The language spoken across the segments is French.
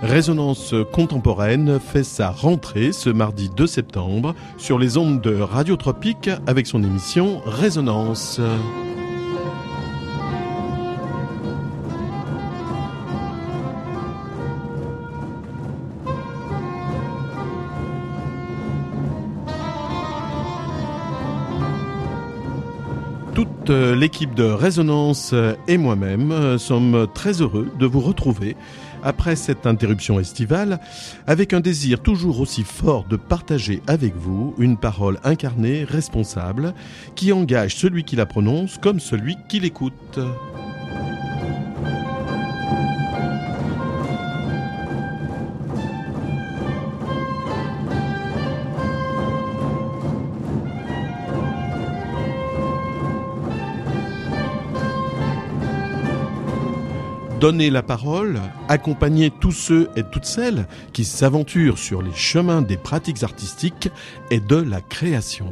Résonance contemporaine fait sa rentrée ce mardi 2 septembre sur les ondes de Radio Tropique avec son émission Résonance. Toute l'équipe de Résonance et moi-même sommes très heureux de vous retrouver après cette interruption estivale, avec un désir toujours aussi fort de partager avec vous une parole incarnée, responsable, qui engage celui qui la prononce comme celui qui l'écoute. Donner la parole, accompagner tous ceux et toutes celles qui s'aventurent sur les chemins des pratiques artistiques et de la création.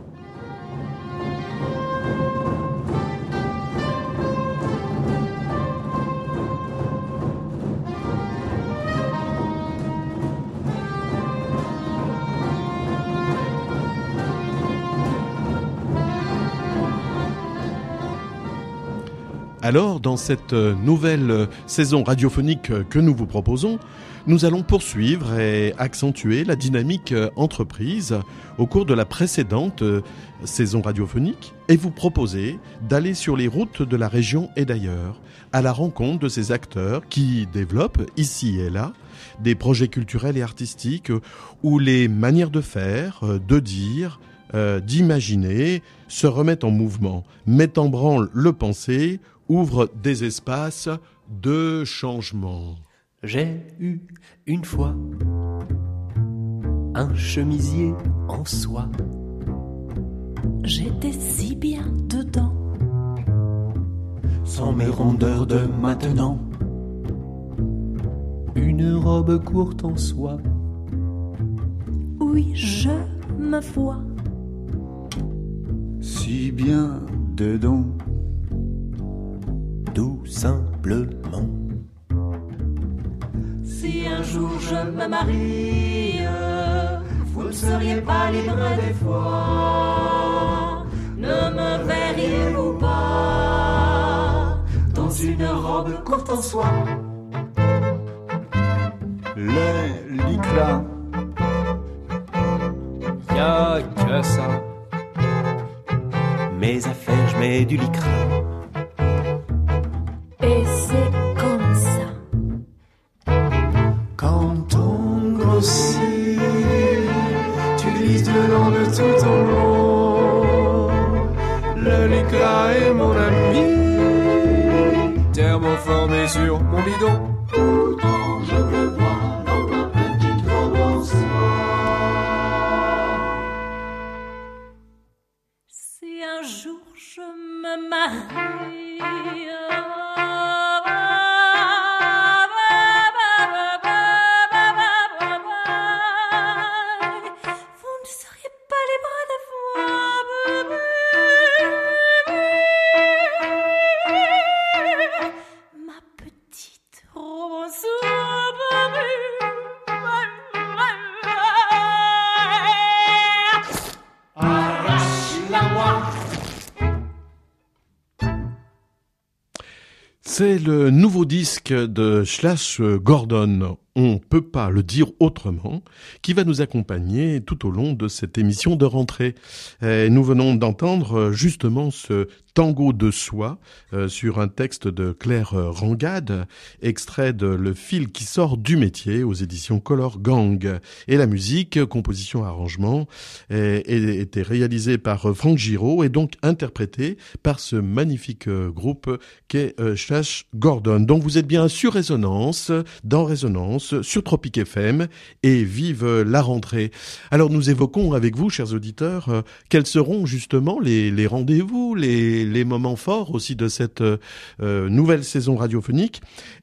Alors, dans cette nouvelle saison radiophonique que nous vous proposons, nous allons poursuivre et accentuer la dynamique entreprise au cours de la précédente saison radiophonique et vous proposer d'aller sur les routes de la région et d'ailleurs, à la rencontre de ces acteurs qui développent ici et là des projets culturels et artistiques où les manières de faire, de dire, d'imaginer se remettent en mouvement, mettent en branle le penser, ouvre des espaces de changement. J'ai eu une fois un chemisier en soie. J'étais si bien dedans. Sans mes rondeurs de maintenant. Une robe courte en soie. Oui, je me vois. Si bien dedans. Tout simplement. Si un jour je me marie, vous ne seriez pas libre des fois. Ne me verriez-vous pas dans une robe courte en soie? Les lycra, y'a que ça. Mes affaires, je mets du lycra. Et c'est comme ça. Quand on grossit, tu glisses dedans de tout ton long. Le lycra est mon ami, thermoformé sur mon bidon. Pourtant je me vois dans ma petite robe en soie. Si un jour je me marie, c'est le nouveau disque de Slash Gordon, on peut pas le dire autrement, qui va nous accompagner tout au long de cette émission de rentrée. Et nous venons d'entendre justement ce tango de soi sur un texte de Claire Rangade, extrait de Le fil qui sort du métier aux éditions Color Gang. Et la musique, composition, arrangement, était réalisée par Franck Giraud et donc interprétée par ce magnifique groupe qu'est Slash Gordon. Donc vous êtes bien sur Résonance, dans Résonance, sur Tropique FM, et vive la rentrée. Alors nous évoquons avec vous, chers auditeurs, quels seront justement les rendez-vous, les moments forts aussi de cette nouvelle saison radiophonique.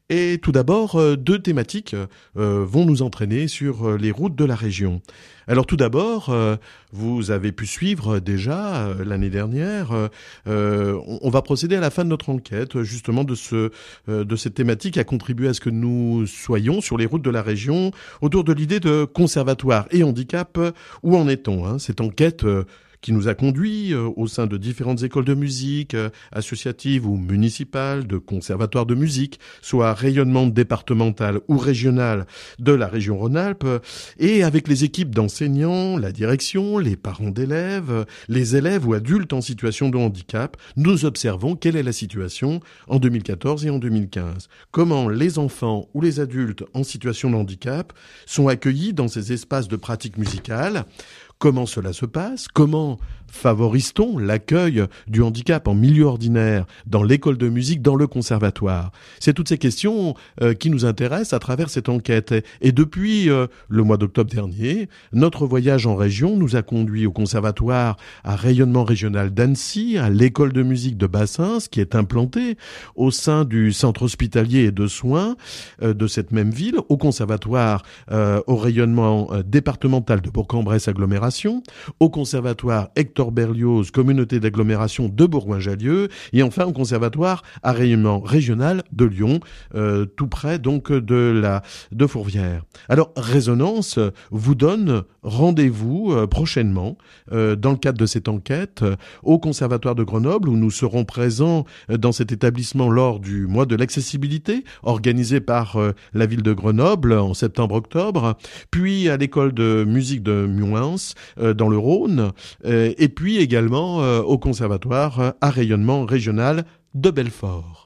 Et tout d'abord, deux thématiques vont nous entraîner sur les routes de la région. Alors tout d'abord, vous avez pu suivre déjà l'année dernière, on va procéder à la fin de notre enquête justement de cette thématique qui a contribué à ce que nous soyons sur les routes de la région autour de l'idée de conservatoire et handicap. Où en est-on, cette enquête qui nous a conduits au sein de différentes écoles de musique, associatives ou municipales, de conservatoires de musique, soit rayonnement départemental ou régional de la région Rhône-Alpes, et avec les équipes d'enseignants, la direction, les parents d'élèves, les élèves ou adultes en situation de handicap, nous observons quelle est la situation en 2014 et en 2015. Comment les enfants ou les adultes en situation de handicap sont accueillis dans ces espaces de pratique musicale. Comment cela se passe? Comment favorise-t-on l'accueil du handicap en milieu ordinaire, dans l'école de musique, dans le conservatoire? C'est toutes ces questions qui nous intéressent à travers cette enquête. Et depuis le mois d'octobre dernier, notre voyage en région nous a conduits au conservatoire à rayonnement régional d'Annecy, à l'école de musique de Bassins, qui est implantée au sein du centre hospitalier et de soins de cette même ville, au conservatoire au rayonnement départemental de Bourg-en-Bresse agglomération, au conservatoire Hector Berlioz, communauté d'agglomération de Bourgoin-Jallieu, et enfin au conservatoire à rayonnement régional de Lyon, tout près donc de Fourvière. Alors Résonance vous donne rendez-vous prochainement dans le cadre de cette enquête au conservatoire de Grenoble, où nous serons présents dans cet établissement lors du mois de l'accessibilité organisé par la ville de Grenoble en septembre-octobre, puis à l'école de musique de Mouins dans le Rhône, et puis également au conservatoire à rayonnement régional de Belfort.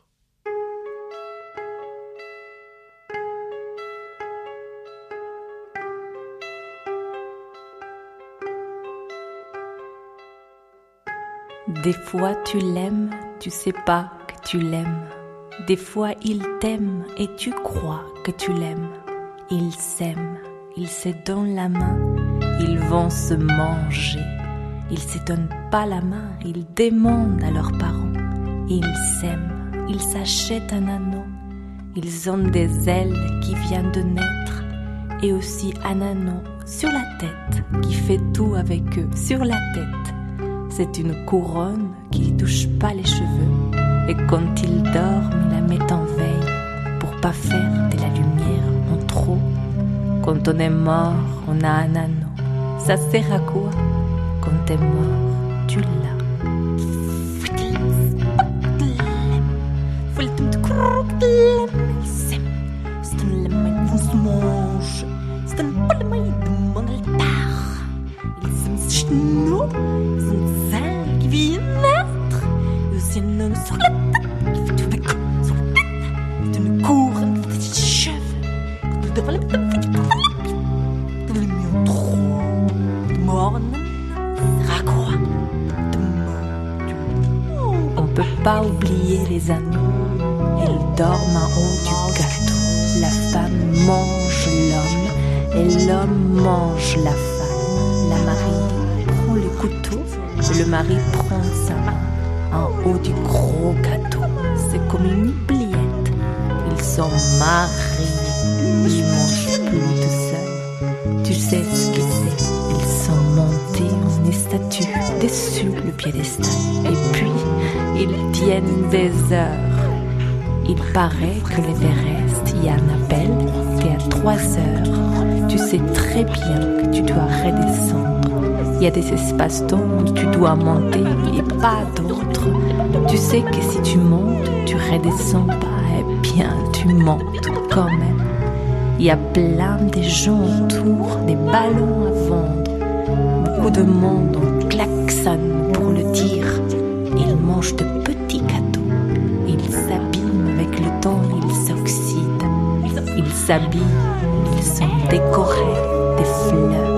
Des fois tu l'aimes, tu sais pas que tu l'aimes. Des fois il t'aime et tu crois que tu l'aimes. Ils s'aiment, ils se donnent la main, ils vont se manger. Ils se donnent pas la main, ils demandent à leurs parents. Ils s'aiment, ils s'achètent un anneau. Ils ont des ailes qui viennent de naître. Et aussi un anneau sur la tête qui fait tout avec eux, sur la tête. C'est une couronne qui ne touche pas les cheveux. Et quand ils dorment, ils la mettent en veille pour pas faire de la lumière en trop. Quand on est mort, on a un anneau. Ça sert à quoi? Quand t'es mort, tu l'as. Sur la tête, tu fais quoi sur la tête? Tu ne cours, tu fais des cheveux. Tu devrais les mettre tu les mets en trop. Tu mords, c'est à quoi? On peut pas oublier les anneaux. Ils dorment en haut du gâteau. La femme mange l'homme et l'homme mange la femme. La mariée prend le couteau et le mari prend sa main. En haut du gros gâteau, c'est comme une oubliette. Ils sont mariés, ils mangent plus tout seuls. Tu sais ce que c'est? Ils sont montés en statue dessus le piédestal. Et puis, ils tiennent des heures. Il paraît que l'Everest y a un appel, et à 3 heures, tu sais très bien que tu dois redescendre. Il y a des espaces-temps où tu dois monter et pas d'autres. Tu sais que si tu montes, tu redescends pas, et bien tu montes quand même. Il y a plein de gens autour, des ballons à vendre. Beaucoup de monde en klaxonne pour le dire. Ils mangent de petits gâteaux. Ils s'abîment avec le temps, ils s'oxydent. Ils s'habillent, ils sont décorés des fleurs.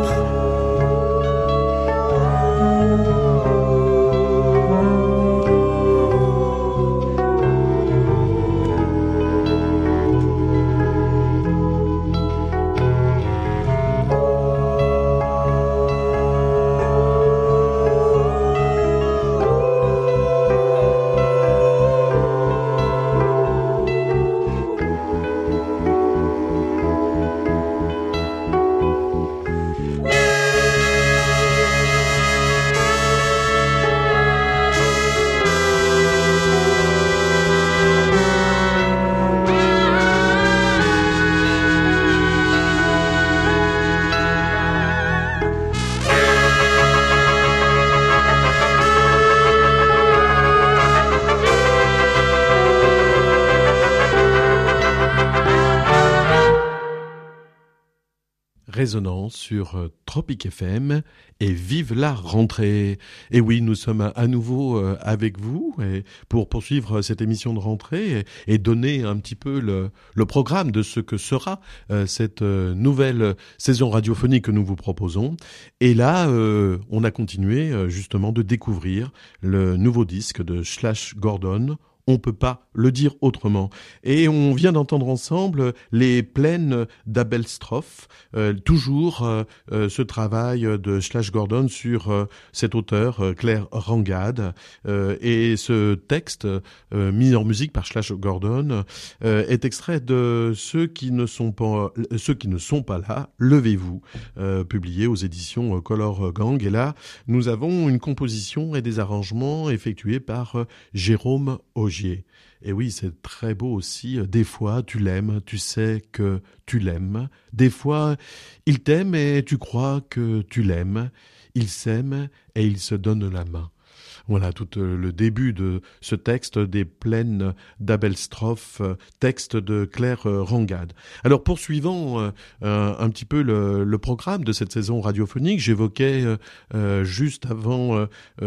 Résonance sur Tropic FM et vive la rentrée. Et oui, nous sommes à nouveau avec vous pour poursuivre cette émission de rentrée et donner un petit peu le programme de ce que sera cette nouvelle saison radiophonique que nous vous proposons. Et là, on a continué justement de découvrir le nouveau disque de Slash Gordon. On peut pas le dire autrement. Et on vient d'entendre ensemble les plaines d'Abelstroff, toujours ce travail de Slash Gordon sur cet auteur, Claire Rangad. Et ce texte, mis en musique par Slash Gordon, est extrait de Ceux qui ne sont pas là, levez-vous, publié aux éditions Color Gang. Et là, nous avons une composition et des arrangements effectués par Jérôme Augier. Et oui, c'est très beau aussi. Des fois, tu l'aimes, tu sais que tu l'aimes. Des fois, il t'aime et tu crois que tu l'aimes. Il s'aime et il se donne la main. Voilà tout le début de ce texte des plaines d'Abelstroff, texte de Claire Rangad. Alors poursuivant un petit peu le programme de cette saison radiophonique, j'évoquais juste avant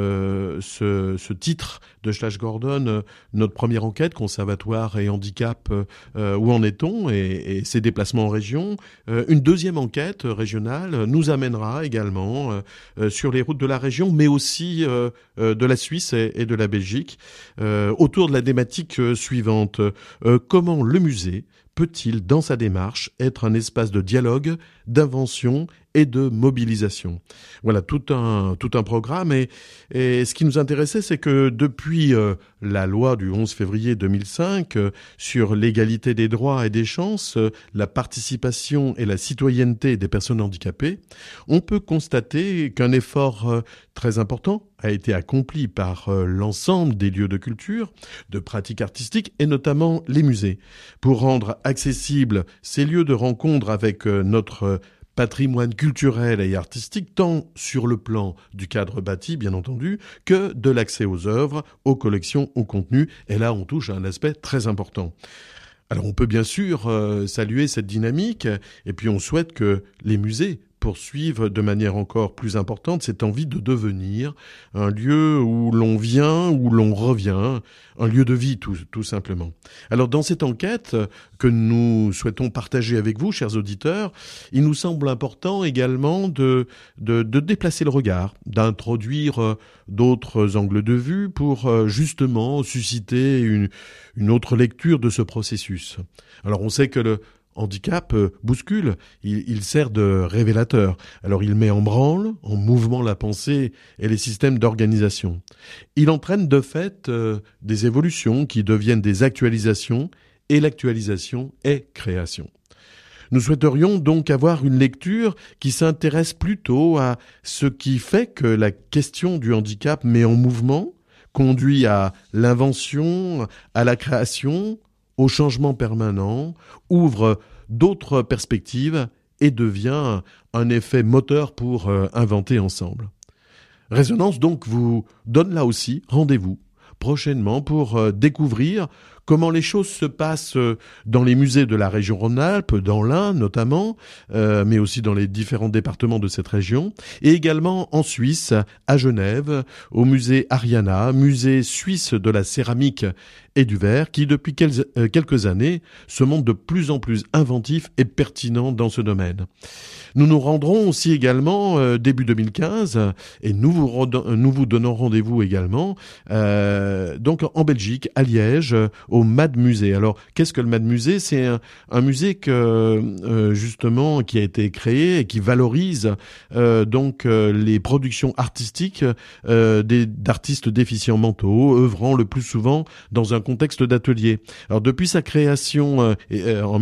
ce titre de Slash Gordon, notre première enquête, conservatoire et handicap, où en est-on, et ses déplacements en région. Une deuxième enquête régionale nous amènera également sur les routes de la région, mais aussi de la Suisse et de la Belgique, autour de la thématique suivante. Comment le musée peut-il, dans sa démarche, être un espace de dialogue, d'invention et de mobilisation? Voilà, tout un programme. Et ce qui nous intéressait, c'est que depuis la loi du 11 février 2005 sur l'égalité des droits et des chances, la participation et la citoyenneté des personnes handicapées, on peut constater qu'un effort très important a été accompli par l'ensemble des lieux de culture, de pratiques artistiques et notamment les musées, pour rendre accessibles ces lieux de rencontre avec notre patrimoine culturel et artistique, tant sur le plan du cadre bâti, bien entendu, que de l'accès aux œuvres, aux collections, aux contenus. Et là, on touche à un aspect très important. Alors, on peut bien sûr saluer cette dynamique, et puis on souhaite que les musées poursuivent de manière encore plus importante cette envie de devenir un lieu où l'on vient, où l'on revient, un lieu de vie tout simplement. Alors dans cette enquête que nous souhaitons partager avec vous, chers auditeurs, il nous semble important également de déplacer le regard, d'introduire d'autres angles de vue pour justement susciter une autre lecture de ce processus. Alors on sait que le handicap bouscule, il sert de révélateur. Alors il met en branle, en mouvement la pensée et les systèmes d'organisation. Il entraîne de fait des évolutions qui deviennent des actualisations, et l'actualisation est création. Nous souhaiterions donc avoir une lecture qui s'intéresse plutôt à ce qui fait que la question du handicap met en mouvement, conduit à l'invention, à la création, au changement permanent, ouvre d'autres perspectives et devient un effet moteur pour inventer ensemble. Résonance donc vous donne là aussi rendez-vous prochainement pour découvrir comment les choses se passent dans les musées de la région Rhône-Alpes, dans l'Ain notamment, mais aussi dans les différents départements de cette région, et également en Suisse, à Genève, au musée Ariana, musée suisse de la céramique et du verre, qui depuis quelques années se montre de plus en plus inventif et pertinent dans ce domaine. Nous nous rendrons aussi également début 2015, et nous vous donnons rendez-vous également donc en Belgique, à Liège, au MAD Musée. Alors, qu'est-ce que le MAD Musée ? C'est un musée justement qui a été créé et qui valorise donc les productions artistiques d'artistes déficients mentaux, œuvrant le plus souvent dans un contexte d'atelier. Alors, depuis sa création en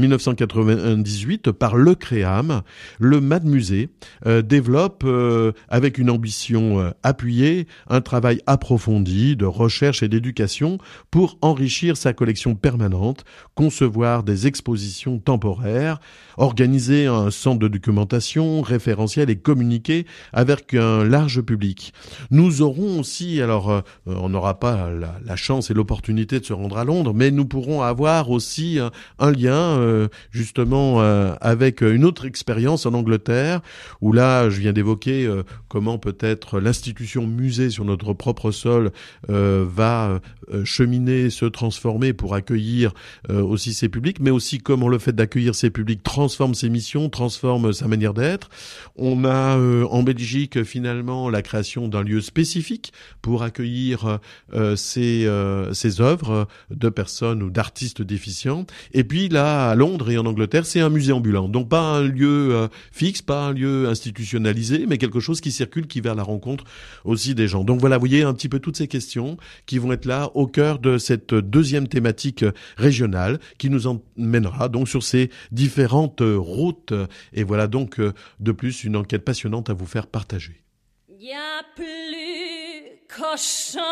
1998 par le Créam, le MAD Musée développe avec une ambition appuyée un travail approfondi de recherche et d'éducation pour enrichir sa collection permanente, concevoir des expositions temporaires, organiser un centre de documentation, référentiel et communiquer avec un large public. Nous aurons aussi, alors on n'aura pas la chance et l'opportunité de se rendre à Londres, mais nous pourrons avoir aussi un lien justement avec une autre expérience en Angleterre, où là, je viens d'évoquer comment peut-être l'institution musée sur notre propre sol va cheminer, se transformer pour accueillir aussi ses publics, mais aussi comment le fait d'accueillir ses publics transforme ses missions, transforme sa manière d'être. On a en Belgique finalement la création d'un lieu spécifique pour accueillir ces œuvres de personnes ou d'artistes déficients. Et puis là, à Londres et en Angleterre, c'est un musée ambulant. Donc pas un lieu fixe, pas un lieu institutionnalisé, mais quelque chose qui circule, qui va à la rencontre aussi des gens. Donc voilà, vous voyez un petit peu toutes ces questions qui vont être là au cœur de cette deuxième thématique régionale qui nous emmènera donc sur ces différentes routes. Et voilà donc de plus une enquête passionnante à vous faire partager. Y a plus cochon,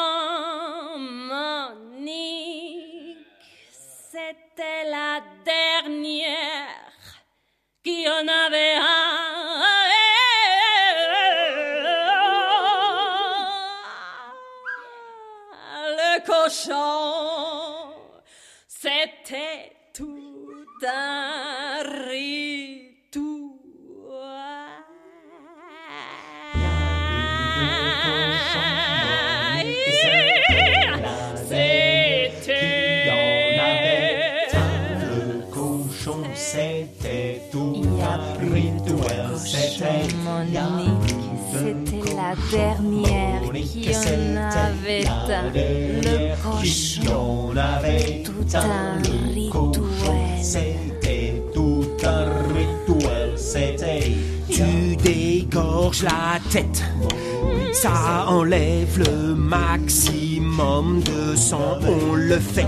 Monique, c'était la dernière qui en avait un. Le cochon, c'était tout un ritou. C'était tout un rituel, c'était Monique, c'était la dernière qui en avait un. Le cochon, tout un rituel. C'était tout un rituel, c'était. Tu dégorges la tête, ça enlève le maximum de sang, on le fait.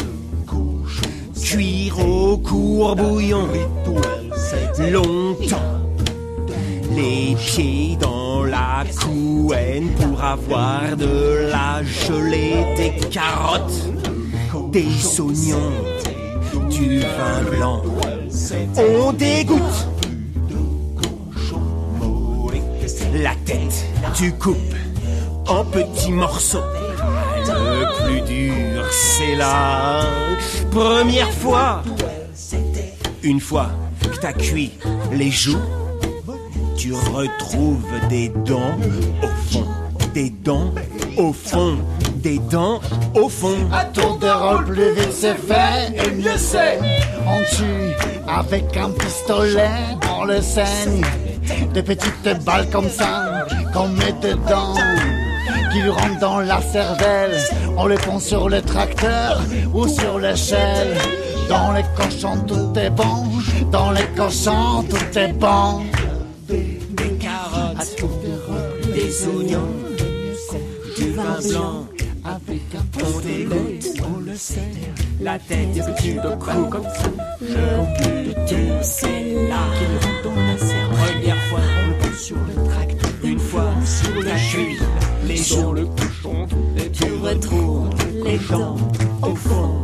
Cuire au courbouillon longtemps, les pieds dans la couenne pour avoir de la gelée, des carottes, des oignons, du vin blanc. On dégoûte la tête, tu coupes en petits morceaux. Le plus dur, c'est la première fois. Une fois que t'as cuit les joues, tu retrouves des dents au fond, des dents au fond, des dents au fond. À tour de rôle, plus vite c'est fait, et mieux c'est. On tue avec un pistolet, on le saigne. Des petites balles comme ça, qu'on met dedans, qui lui rentrent dans la cervelle. On les pond sur le tracteur ou sur l'échelle. Dans les cochons tout est bon, dans les cochons tout est bon. Des carottes, des oignons, du vin blanc. On dégoûte, on le sait. La tête est petite de cou comme ça. Le plus dur, c'est là qu'il rentre dans la cervelle. Première fois, on le pose sur le tracteur. Une fois sur la cheville, les sur le cochon, et tu retrouves les dents au fond.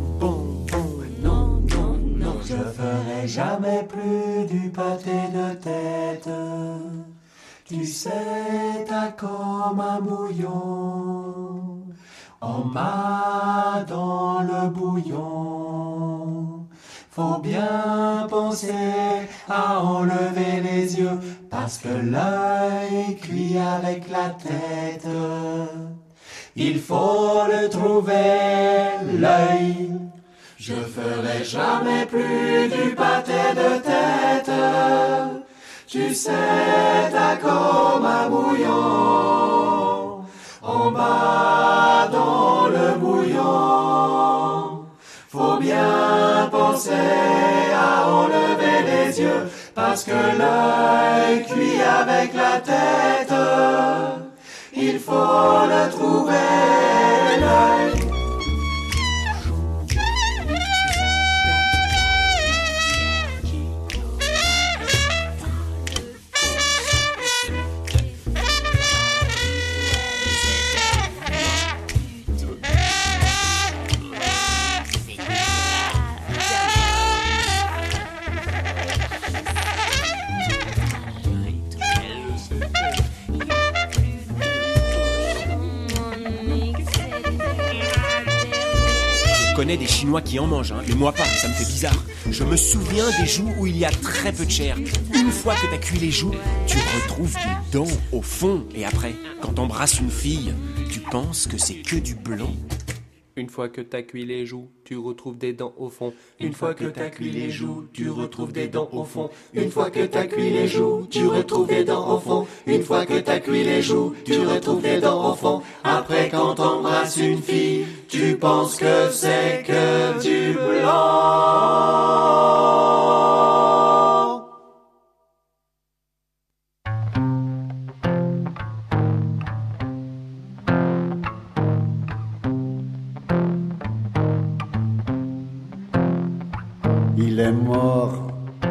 Non, non, non, je ferai jamais plus du pâté de tête. Tu sais, t'as comme un bouillon, en bas dans le bouillon. Faut bien penser à enlever les yeux, parce que l'œil cuit avec la tête. Il faut le trouver, l'œil. Je ferai jamais plus du pâté de tête. Tu sais, t'as comme un bouillon, en bas dans le bouillon. Faut bien penser à enlever les yeux, parce que l'œil cuit avec la tête. Il faut le trouver, l'œil. connais des Chinois qui en mangent, hein, mais moi pas, ça me fait bizarre. Je me souviens des joues où il y a très peu de chair. Une fois que t'as cuit les joues, tu retrouves des dents au fond. Et après, quand t'embrasses une fille, tu penses que c'est que du blanc. Une fois que t'as cuit les joues, tu retrouves des dents au fond. Une fois que t'as cuit les joues, tu retrouves des dents au fond. Une fois que t'as cuit les joues, tu retrouves des dents au fond. Une fois que t'as cuit les joues, tu retrouves des dents au fond. Après quand t'embrasses une fille, tu penses que c'est que du blanc. Il est mort,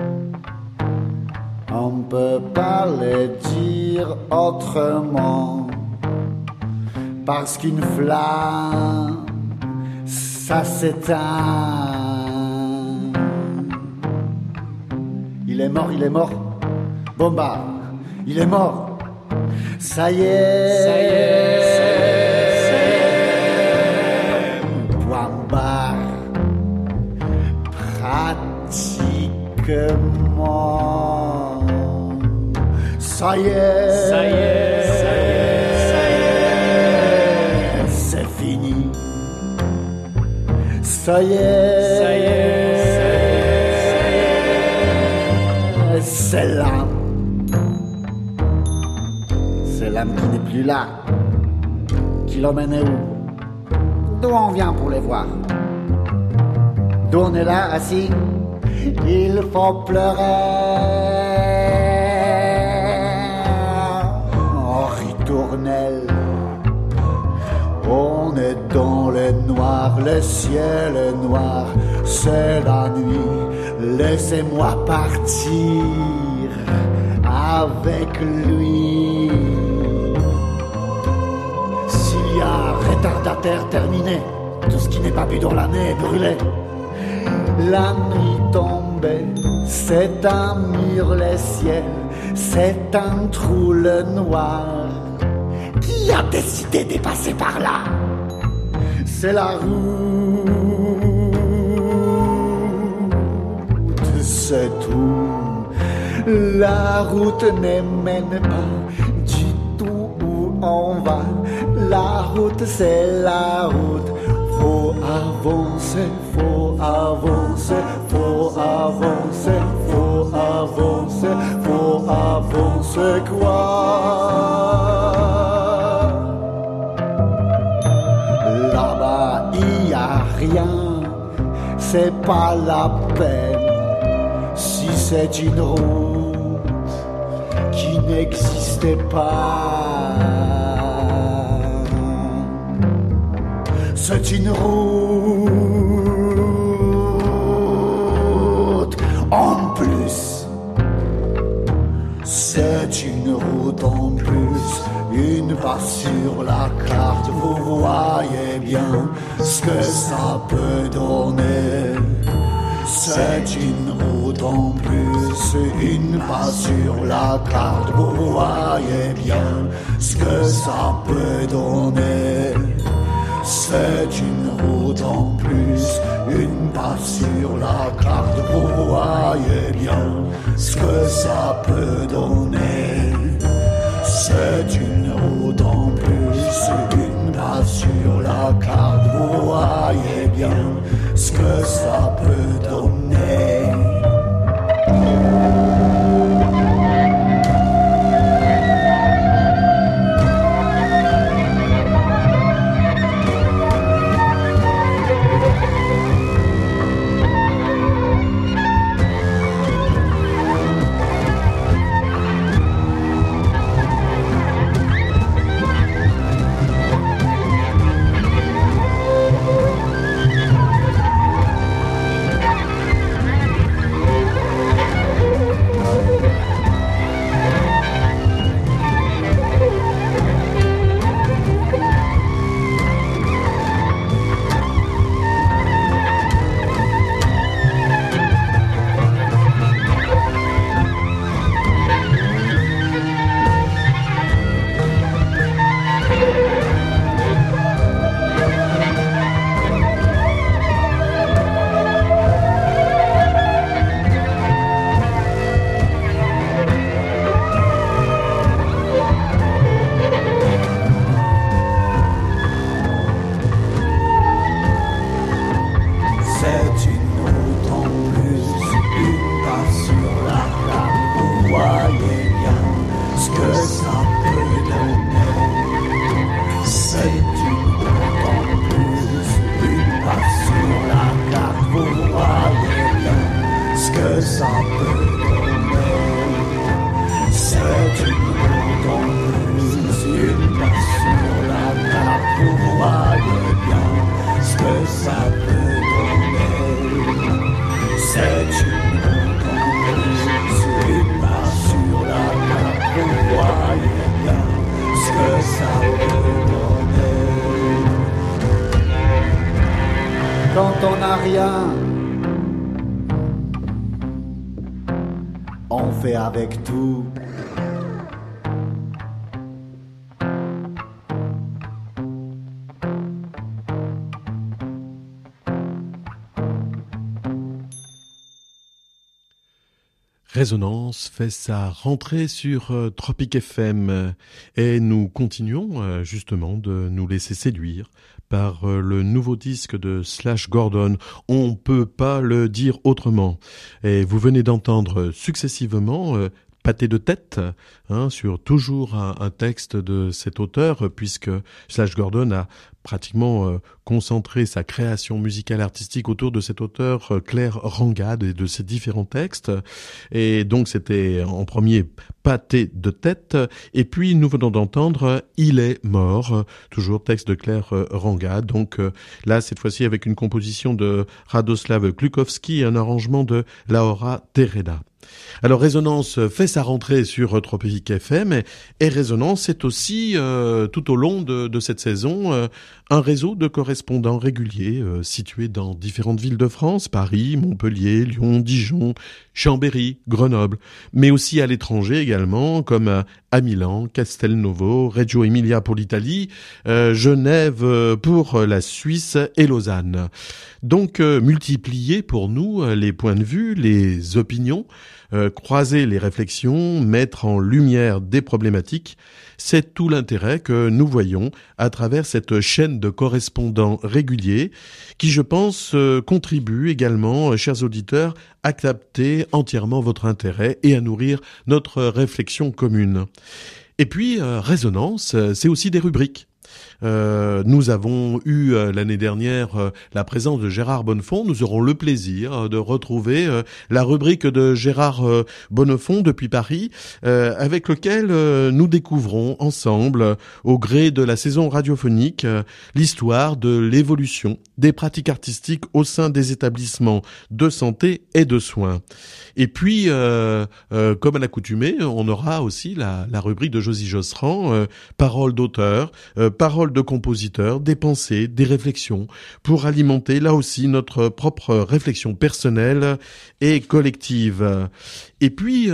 on peut pas le dire autrement, parce qu'une flamme, ça s'éteint. Il est mort, Bomba, il est mort, ça y est, point barre. Pratiquement, ça y est, c'est fini, ça y est, c'est l'âme qui n'est plus là, qui l'emmène où, d'où on vient pour les voir. D'où on est là, assis, il faut pleurer. En ritournelle, on est dans le noir, le ciel est noir, c'est la nuit. Laissez-moi partir avec lui. S'il y a un retardataire terminé, tout ce qui n'est pas bu dans l'année est brûlé. La nuit tombée, c'est un mur le ciel, c'est un trou le noir. Qui a décidé de passer par là? C'est la route, c'est tout. La route ne mène pas du tout où on va. La route c'est la route. Faut avancer, faut avancer, faut avancer, faut avancer, faut avancer quoi? Là-bas, il y a rien, c'est pas la peine. Si c'est une route qui n'existait pas, c'est une route en plus. C'est une route en plus. Une passe sur la carte, vous voyez bien ce que ça peut donner. C'est une route en plus. Une passe sur la carte, vous voyez bien ce que ça peut donner. C'est une route en plus, une passe sur la carte, vous voyez bien ce que ça peut donner. C'est une route en plus, une passe sur la carte, vous voyez bien ce que ça peut donner. que ça peut donner. C'est une entreprise et pas sur la carte, vous voyez bien ce que ça peut donner. Quand on n'a rien, on fait avec tout. Résonance fait sa rentrée sur Tropic FM et nous continuons justement de nous laisser séduire par le nouveau disque de Slash Gordon, On peut pas le dire autrement. Et vous venez d'entendre successivement Pâté de tête, sur toujours un texte de cet auteur, puisque Slash Gordon a pratiquement concentré sa création musicale artistique autour de cet auteur Claire Rangad et de ses différents textes. Et donc c'était en premier Pâté de tête, et puis nous venons d'entendre Il est mort, toujours texte de Claire Rangad. Donc là cette fois-ci avec une composition de Radoslav Klukowski et un arrangement de Laura Tereda. Alors Résonance fait sa rentrée sur Tropic FM et Résonance est aussi tout au long de cette saison un réseau de correspondants réguliers situés dans différentes villes de France, Paris, Montpellier, Lyon, Dijon, Chambéry, Grenoble, mais aussi à l'étranger également comme à Milan, Castelnuovo, Reggio Emilia pour l'Italie, Genève pour la Suisse et Lausanne. Donc multiplier pour nous les points de vue, les opinions, croiser les réflexions, mettre en lumière des problématiques, c'est tout l'intérêt que nous voyons à travers cette chaîne de correspondants réguliers qui, je pense, contribue également, chers auditeurs, à capter entièrement votre intérêt et à nourrir notre réflexion commune. Et puis, Résonance, c'est aussi des rubriques. Nous avons eu l'année dernière la présence de Gérard Bonnefond. Nous aurons le plaisir de retrouver la rubrique de Gérard Bonnefond depuis Paris, avec lequel nous découvrons ensemble, au gré de la saison radiophonique, l'histoire de l'évolution des pratiques artistiques au sein des établissements de santé et de soins. Et puis, comme à l'accoutumée, on aura aussi la rubrique de Josie Josserand, paroles d'auteur, paroles de compositeurs, des pensées, des réflexions, pour alimenter là aussi notre propre réflexion personnelle et collective. Et puis,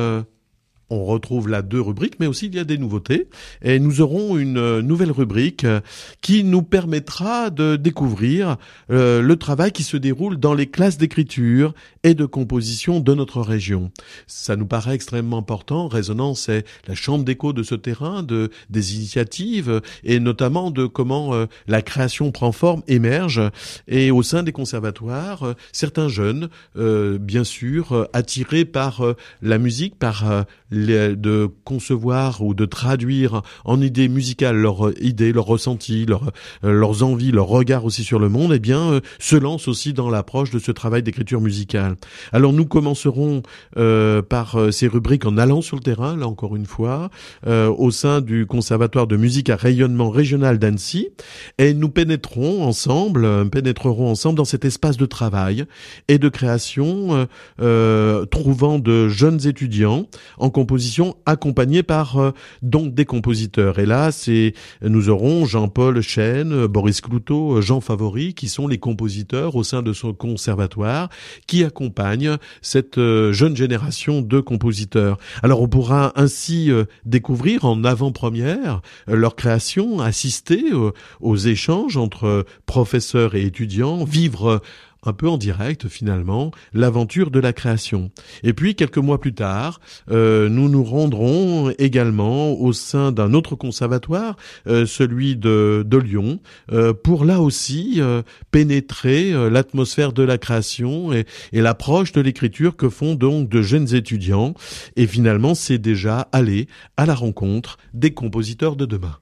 on retrouve là 2 rubriques, mais aussi il y a des nouveautés. Et nous aurons une nouvelle rubrique qui nous permettra de découvrir le travail qui se déroule dans les classes d'écriture et de composition de notre région. Ça nous paraît extrêmement important. Résonance est la chambre d'écho de ce terrain, des initiatives et notamment de comment la création prend forme, émerge. Et au sein des conservatoires, certains jeunes, bien sûr, attirés par la musique, par de concevoir ou de traduire en idées musicales leurs idées, leurs ressentis, leurs envies, leurs regards aussi sur le monde, se lancent aussi dans l'approche de ce travail d'écriture musicale. Alors nous commencerons par ces rubriques en allant sur le terrain, là encore une fois, au sein du Conservatoire de musique à rayonnement régional d'Annecy, et nous pénétrerons ensemble dans cet espace de travail et de création, trouvant de jeunes étudiants en composition accompagnés par donc des compositeurs. Et là, nous aurons Jean-Paul Chêne, Boris Cloutot, Jean Favori, qui sont les compositeurs au sein de ce conservatoire, qui accompagnent cette jeune génération de compositeurs. Alors on pourra ainsi découvrir en avant-première leur création, assister aux échanges entre professeurs et étudiants, vivre un peu en direct finalement, l'aventure de la création. Et puis quelques mois plus tard, nous nous rendrons également au sein d'un autre conservatoire, celui de Lyon, pour là aussi pénétrer l'atmosphère de la création et l'approche de l'écriture que font donc de jeunes étudiants. Et finalement, c'est déjà aller à la rencontre des compositeurs de demain.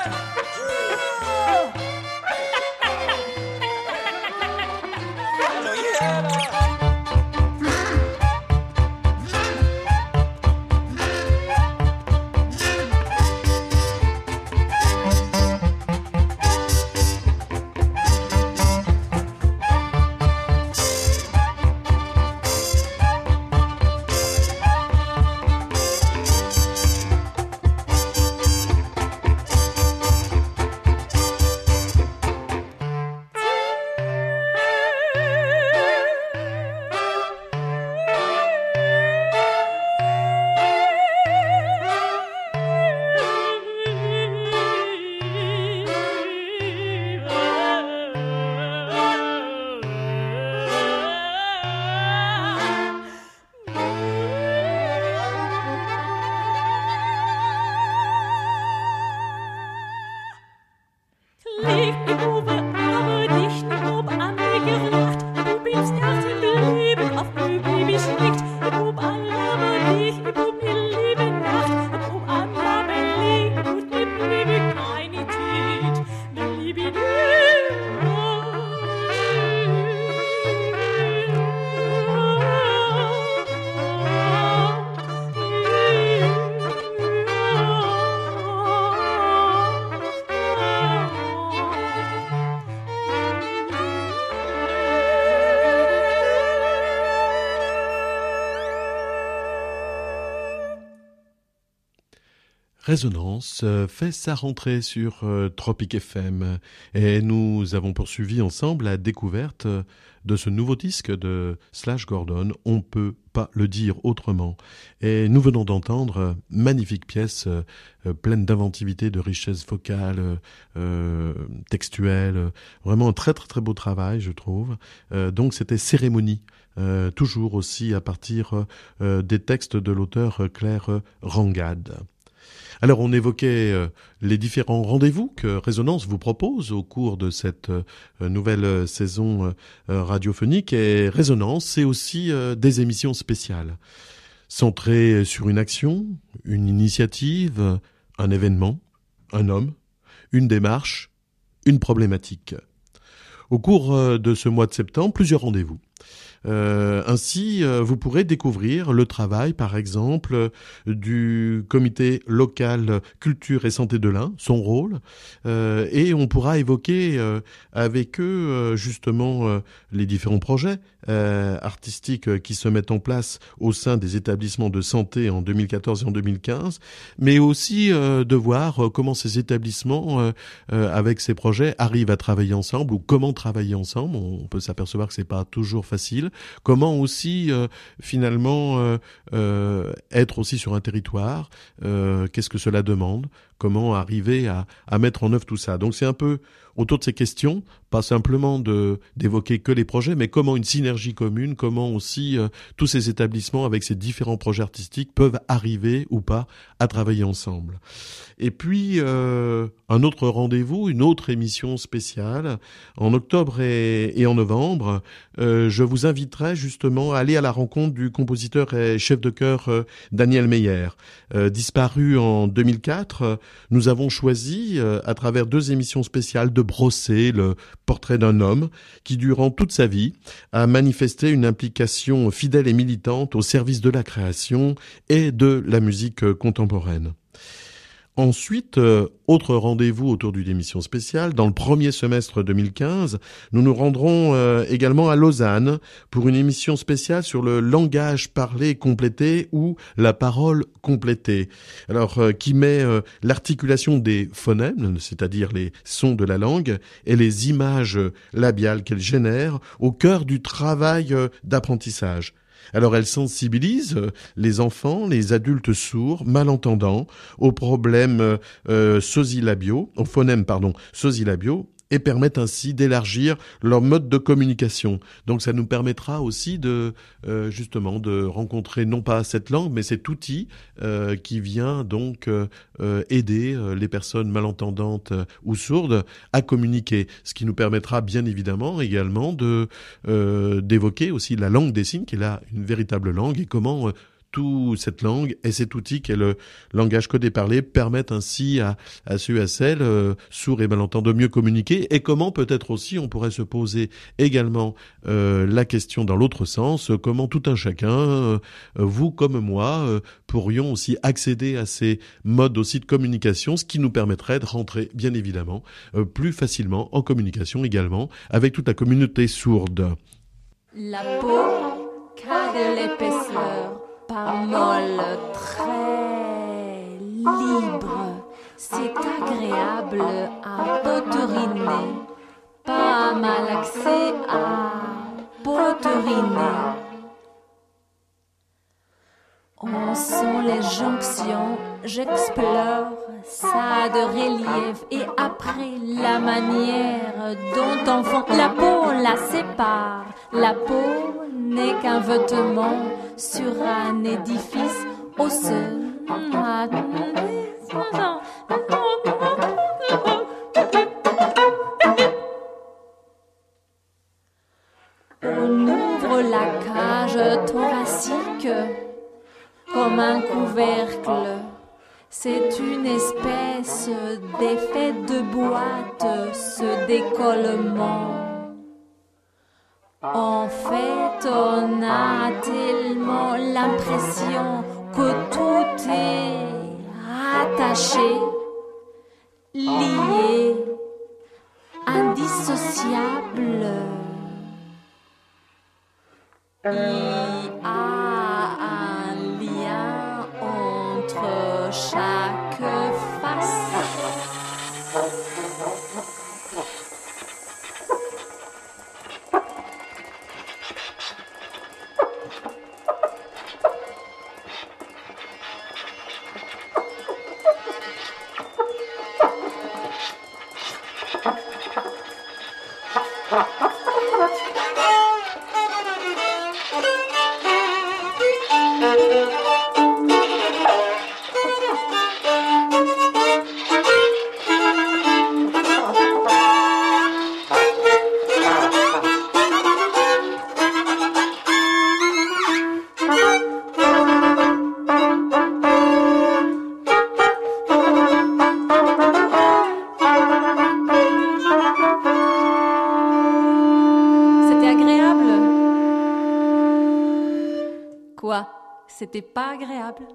Résonance fait sa rentrée sur Tropic FM et nous avons poursuivi ensemble la découverte de ce nouveau disque de Slash Gordon, On peut pas le dire autrement. Et nous venons d'entendre magnifique pièce pleine d'inventivité, de richesse vocale, textuelle, vraiment un très très très beau travail je trouve. Donc c'était Cérémonie. Toujours aussi à partir des textes de l'auteur Claire Rangad. Alors on évoquait les différents rendez-vous que Résonance vous propose au cours de cette nouvelle saison radiophonique, et Résonance c'est aussi des émissions spéciales centrées sur une action, une initiative, un événement, un homme, une démarche, une problématique. Au cours de ce mois de septembre, plusieurs rendez-vous. Ainsi, vous pourrez découvrir le travail, par exemple, du comité local culture et santé de l'Ain, son rôle, et on pourra évoquer avec eux justement les différents projets artistiques qui se mettent en place au sein des établissements de santé en 2014 et en 2015, mais aussi de voir comment ces établissements, avec ces projets, arrivent à travailler ensemble ou comment travailler ensemble. On peut s'apercevoir que c'est pas toujours facile. Comment aussi finalement être aussi sur un territoire, qu'est-ce que cela demande, comment arriver à mettre en œuvre tout ça. Donc c'est un peu autour de ces questions, pas simplement d'évoquer que les projets, mais comment une synergie commune, comment aussi tous ces établissements avec ces différents projets artistiques peuvent arriver ou pas à travailler ensemble. Et puis un autre rendez-vous, une autre émission spéciale en octobre et en novembre. Je vous inviterai justement à aller à la rencontre du compositeur et chef de chœur Daniel Meyer. Disparu en 2004, nous avons choisi à travers 2 émissions spéciales de brosser le portrait d'un homme qui, durant toute sa vie, a manifesté une implication fidèle et militante au service de la création et de la musique contemporaine. Ensuite, autre rendez-vous autour d'une émission spéciale. Dans le premier semestre 2015, nous nous rendrons également à Lausanne pour une émission spéciale sur le langage parlé complété ou la parole complétée. Alors, qui met l'articulation des phonèmes, c'est-à-dire les sons de la langue, et les images labiales qu'elle génère au cœur du travail d'apprentissage. Alors elle sensibilise les enfants, les adultes sourds, malentendants, aux problèmes sosilabiaux, aux phonèmes sosilabiaux, et permettent ainsi d'élargir leur mode de communication. Donc ça nous permettra aussi justement de rencontrer non pas cette langue, mais cet outil qui vient donc aider les personnes malentendantes ou sourdes à communiquer. Ce qui nous permettra bien évidemment également d'évoquer aussi la langue des signes, qui est là une véritable langue, et comment toute cette langue et cet outil qu'est le langage codé parlé permettent ainsi à ceux et à celles sourds et malentendants de mieux communiquer, et comment peut-être aussi on pourrait se poser également la question dans l'autre sens, comment tout un chacun, vous comme moi, pourrions aussi accéder à ces modes aussi de communication, ce qui nous permettrait de rentrer bien évidemment plus facilement en communication également avec toute la communauté sourde. La peau qu'a de l'épaisseur, pas molle, très libre. C'est agréable à poteriner, pas malaxé à poteriner. On sent les jonctions, j'explore ça de relief et après la manière dont on fond la peau la sépare. La peau n'est qu'un vêtement sur un édifice osseux. On ouvre la cage thoracique comme un couvercle. C'est une espèce d'effet de boîte, ce décollement. En fait, on a tellement l'impression que tout est attaché, lié, indissociable. Il y a un lien entre chaque face. C'était pas agréable?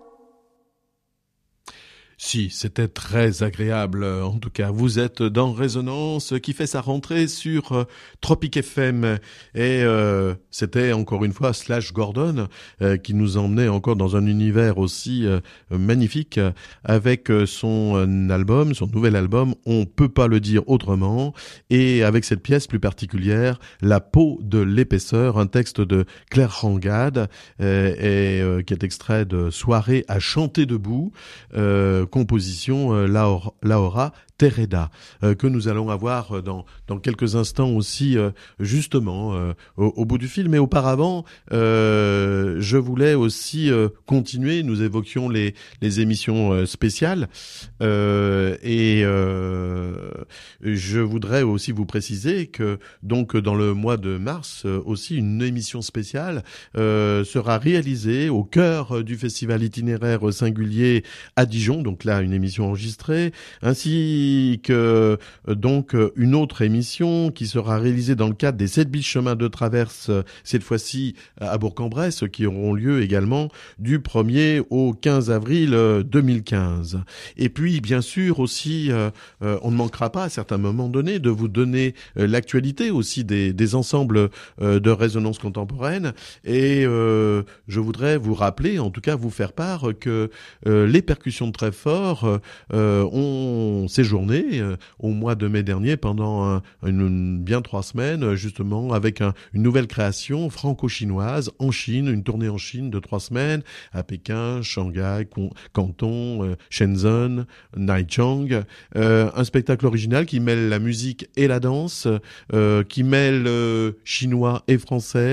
Si, c'était très agréable. En tout cas, vous êtes dans Résonance qui fait sa rentrée sur Tropic FM. Et c'était encore une fois Slash Gordon qui nous emmenait encore dans un univers aussi magnifique avec son nouvel album On peut pas le dire autrement. Et avec cette pièce plus particulière, La peau de l'épaisseur, un texte de Claire Rangad qui est extrait de Soirée à chanter debout, composition Laura Terreda, que nous allons avoir dans quelques instants aussi, justement, au bout du film. Mais auparavant, je voulais aussi continuer. Nous évoquions les émissions spéciales, et je voudrais aussi vous préciser que donc dans le mois de mars aussi une émission spéciale sera réalisée au cœur du festival itinéraire singulier à Dijon. Donc là, une émission enregistrée, ainsi que donc une autre émission qui sera réalisée dans le cadre des 7 bis chemins de traverse, cette fois-ci à Bourg-en-Bresse, qui auront lieu également du 1er au 15 avril 2015. Et puis, bien sûr, aussi, on ne manquera pas à certains moments donnés de vous donner l'actualité aussi des ensembles de résonance contemporaine. Et je voudrais vous rappeler, en tout cas vous faire part, que les percussions de Treffort ont séjourné au mois de mai dernier pendant bien 3 semaines, justement avec une nouvelle création franco-chinoise en Chine, une tournée en Chine de 3 semaines à Pékin, Shanghai, Canton, Shenzhen, Naichang, un spectacle original qui mêle la musique et la danse, qui mêle chinois et français,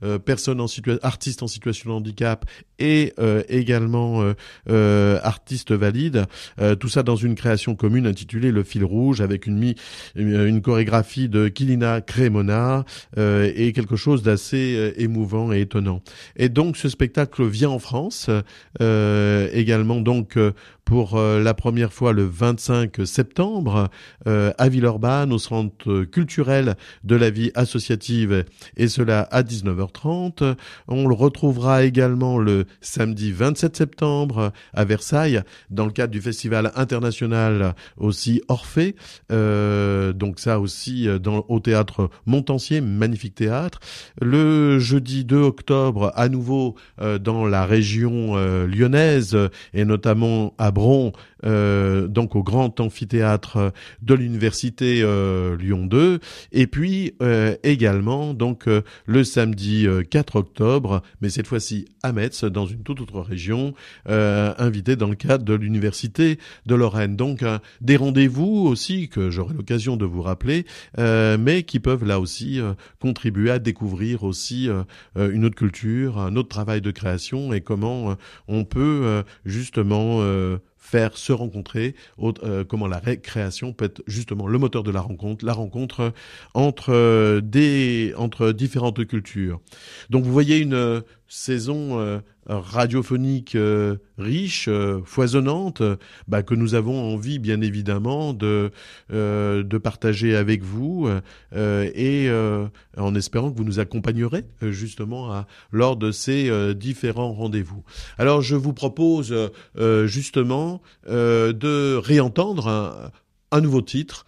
artistes en situation de handicap et également artistes valides. Tout ça dans une création commune intitulée Le Fil Rouge, avec une chorégraphie de Kilina Cremona et quelque chose d'assez émouvant et étonnant. Et donc ce spectacle vient en France également donc pour la première fois le 25 septembre à Villeurbanne au centre culturel de la vie associative, et cela à 19h30. On le retrouvera également le samedi 27 septembre à Versailles dans le cadre du festival international aussi Orphée, donc ça aussi au théâtre Montancier, magnifique théâtre. Le jeudi 2 octobre à nouveau dans la région lyonnaise et notamment à Bron, donc au grand amphithéâtre de l'université Lyon 2, et puis également donc le samedi 4 octobre, mais cette fois-ci à Metz, dans une toute autre région, invité dans le cadre de l'université de Lorraine. Donc des rendez-vous aussi que j'aurai l'occasion de vous rappeler, mais qui peuvent là aussi contribuer à découvrir aussi une autre culture, un autre travail de création, et comment on peut justement faire se rencontrer, comment la création peut être justement le moteur de la rencontre entre différentes cultures. Donc vous voyez une saison radiophonique riche, foisonnante, que nous avons envie bien évidemment de partager avec vous, et en espérant que vous nous accompagnerez justement lors de ces différents rendez-vous. Alors je vous propose justement de réentendre un nouveau titre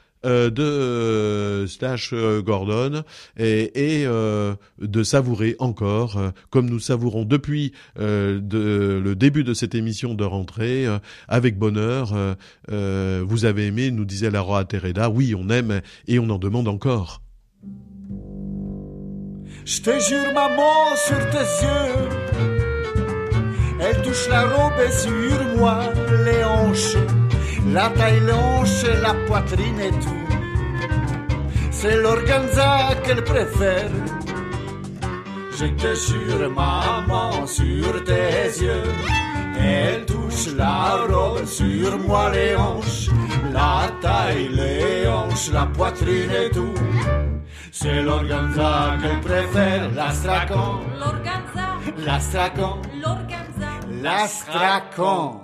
de Slash Gordon et de savourer encore, comme nous savourons depuis le début de cette émission de rentrée, avec bonheur. Vous avez aimé, nous disait Laura Terreda. Oui, on aime et on en demande encore. Je te jure, maman, sur tes yeux, elle touche la robe et sur moi les hanches. La taille, l'hanche, la poitrine et tout. C'est l'organza qu'elle préfère. Je te jure, maman, sur tes yeux. Elle touche la robe, sur moi les hanches. La taille, les hanches, la poitrine et tout. C'est l'organza qu'elle préfère. L'astracan, L'organza, l'astracan, l'organza, l'astracan.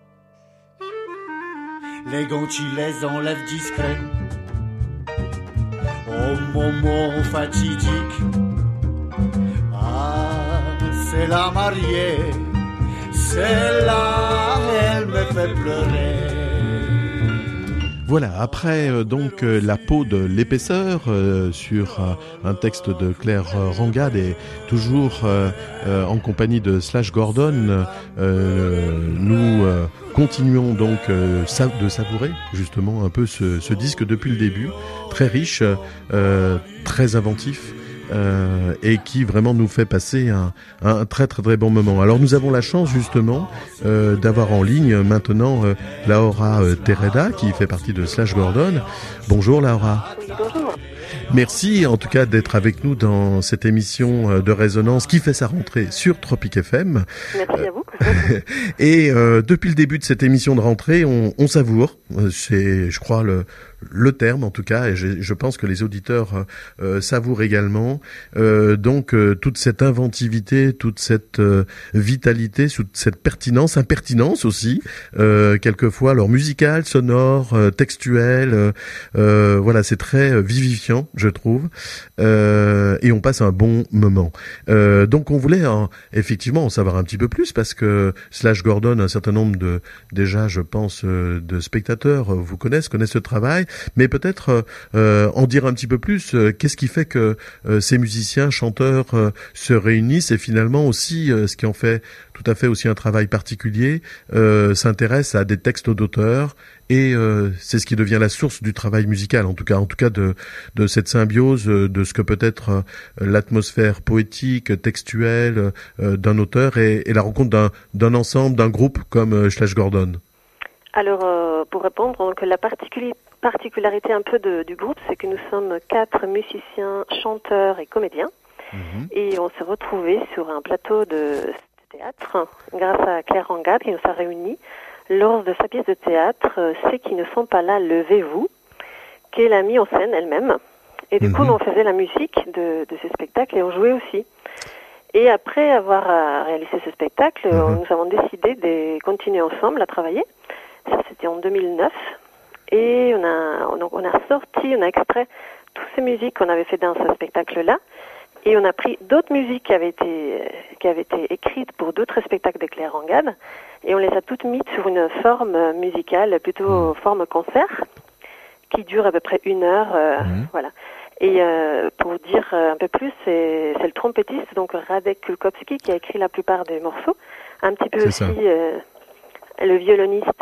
Les gants, tu les enlèves discret. Au moment fatidique. Ah, c'est la mariée. C'est là, elle me fait pleurer. Voilà, après donc La peau de l'épaisseur sur un texte de Claire Rangad, et toujours en compagnie de Slash Gordon, nous continuons donc de savourer justement un peu ce disque depuis le début, très riche, très inventif. Et qui vraiment nous fait passer un très très très bon moment. Alors nous avons la chance justement d'avoir en ligne maintenant Laura Terreda, qui fait partie de Slash Gordon. Bonjour Laura. Oui, bonjour. Merci en tout cas d'être avec nous dans cette émission de résonance qui fait sa rentrée sur Tropic FM. Merci à vous. Et depuis le début de cette émission de rentrée, on savoure. C'est, je crois, le terme en tout cas, et je pense que les auditeurs savourent également. Donc toute cette inventivité, toute cette vitalité, toute cette impertinence aussi, quelquefois, alors musicale, sonore, textuelle. Voilà, c'est très vivifiant, je trouve, et on passe un bon moment. Donc on voulait effectivement en savoir un petit peu plus, parce que Slash Gordon, un certain nombre déjà, je pense, de spectateurs vous connaissent le travail, mais peut-être en dire un petit peu plus. Qu'est-ce qui fait que ces musiciens, chanteurs se réunissent, et finalement aussi, ce qui en fait tout à fait aussi un travail particulier, s'intéresse à des textes d'auteurs, et c'est ce qui devient la source du travail musical, en tout cas de cette symbiose de ce que peut être l'atmosphère poétique, textuelle d'un auteur, et la rencontre d'un ensemble, d'un groupe comme Slash Gordon. Alors, pour répondre, donc, la particularité un peu du groupe, c'est que nous sommes 4 musiciens, chanteurs et comédiens. Et on s'est retrouvés sur un plateau de théâtre grâce à Claire Rangade qui nous a réunis lors de sa pièce de théâtre « Ceux qui ne sont pas là, levez-vous », qu'elle a mis en scène elle-même. Et du coup, nous, on faisait la musique de ce spectacle et on jouait aussi. Et après avoir réalisé ce spectacle, nous avons décidé de continuer ensemble à travailler. Ça, c'était en 2009. Et on a extrait toutes ces musiques qu'on avait fait dans ce spectacle-là. Et on a pris d'autres musiques qui avaient été écrites pour d'autres spectacles de Claire Rangade. Et on les a toutes mises sur une forme musicale, plutôt forme concert, qui dure à peu près 1 heure. Voilà. Et pour dire un peu plus, c'est le trompettiste, donc Radek Kulkowski, qui a écrit la plupart des morceaux. Un petit peu aussi le violoniste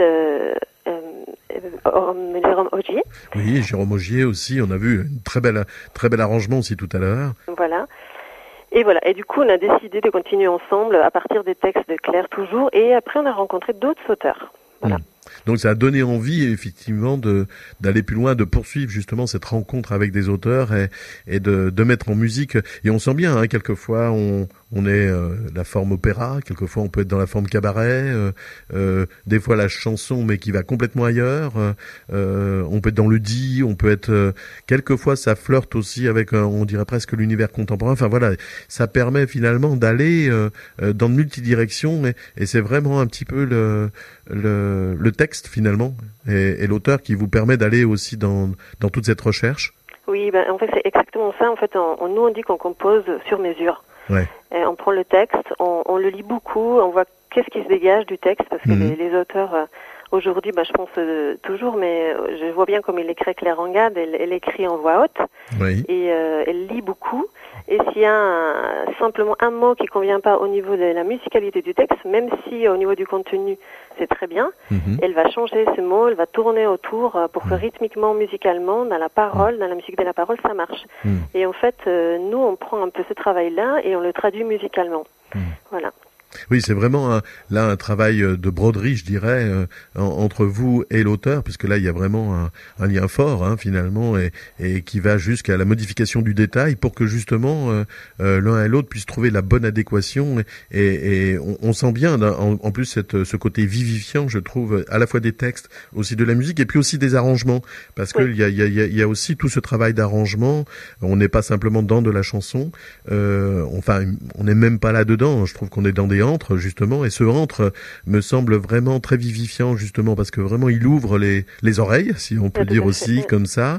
Jérôme Augier. Oui, Jérôme Augier aussi. On a vu un très bel arrangement aussi tout à l'heure. Voilà. Et voilà. Et du coup, on a décidé de continuer ensemble à partir des textes de Claire toujours. Et après, on a rencontré d'autres auteurs. Voilà. Donc ça a donné envie effectivement d'aller plus loin, de poursuivre justement cette rencontre avec des auteurs et de mettre en musique. Et on sent bien, quelquefois on est la forme opéra, quelquefois on peut être dans la forme cabaret, des fois la chanson mais qui va complètement ailleurs. On peut être dans le dit, on peut être quelquefois ça flirte aussi avec on dirait presque l'univers contemporain. Enfin voilà, ça permet finalement d'aller dans de multidirections et c'est vraiment un petit peu le texte finalement et l'auteur qui vous permet d'aller aussi dans toute cette recherche. Oui, en fait c'est exactement ça. En fait, nous on dit qu'on compose sur mesure. Ouais. Et on prend le texte, on le lit beaucoup, on voit qu'est-ce qui se dégage du texte parce que les auteurs aujourd'hui, je pense toujours, mais je vois bien comme il écrit Claire Rangade, elle écrit en voix haute et elle lit beaucoup. Et s'il y a simplement un mot qui convient pas au niveau de la musicalité du texte, même si au niveau du contenu c'est très bien, elle va changer ce mot, elle va tourner autour pour que rythmiquement, musicalement, dans la parole, dans la musique de la parole, ça marche. Et en fait, nous, on prend un peu ce travail-là et on le traduit musicalement. Voilà. Oui, c'est vraiment un travail de broderie, je dirais, entre vous et l'auteur, puisque là il y a vraiment un lien fort finalement, et qui va jusqu'à la modification du détail pour que justement l'un et l'autre puissent trouver la bonne adéquation. Et on sent bien, en plus ce côté vivifiant, je trouve, à la fois des textes, aussi de la musique, et puis aussi des arrangements, parce que il y a aussi tout ce travail d'arrangement. On n'est pas simplement dans de la chanson, on n'est même pas là dedans. Je trouve qu'on est dans des antres justement, et ce antre me semble vraiment très vivifiant justement parce que vraiment il ouvre les oreilles, si on peut dire aussi comme ça,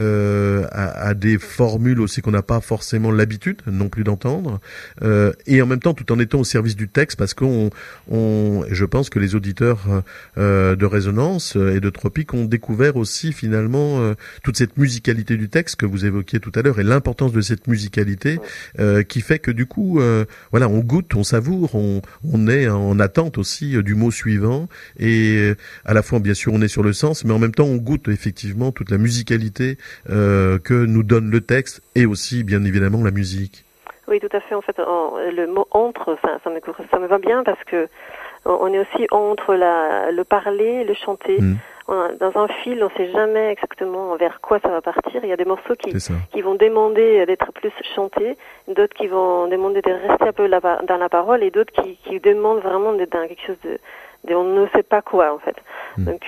à des formules aussi qu'on n'a pas forcément l'habitude non plus d'entendre, et en même temps tout en étant au service du texte, parce je pense que les auditeurs de Résonance et de Tropique ont découvert aussi finalement toute cette musicalité du texte que vous évoquiez tout à l'heure, et l'importance de cette musicalité qui fait que du coup on goûte, on savoure, on est en attente aussi du mot suivant, et à la fois bien sûr on est sur le sens, mais en même temps on goûte effectivement toute la musicalité que nous donne le texte, et aussi bien évidemment la musique. Oui, tout à fait. En fait, le mot entre, ça me va bien parce que on est aussi entre le parler, le chanter. Dans un fil, on ne sait jamais exactement vers quoi ça va partir. Il y a des morceaux qui vont demander d'être plus chantés, d'autres qui vont demander de rester un peu dans la parole, et d'autres qui demandent vraiment d'être dans quelque chose de on ne sait pas quoi en fait. Donc